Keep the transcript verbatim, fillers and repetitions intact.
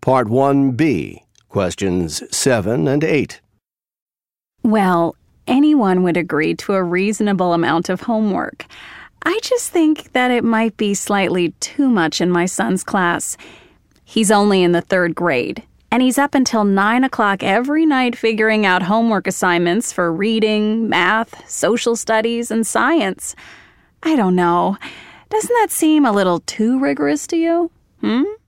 Part one B, questions seven and eight. Well, anyone would agree to a reasonable amount of homework. I just think that it might be slightly too much in my son's class. He's only in the third grade, and he's up until nine o'clock every night figuring out homework assignments for reading, math, social studies, and science. I don't know. Doesn't that seem a little too rigorous to you? Hmm?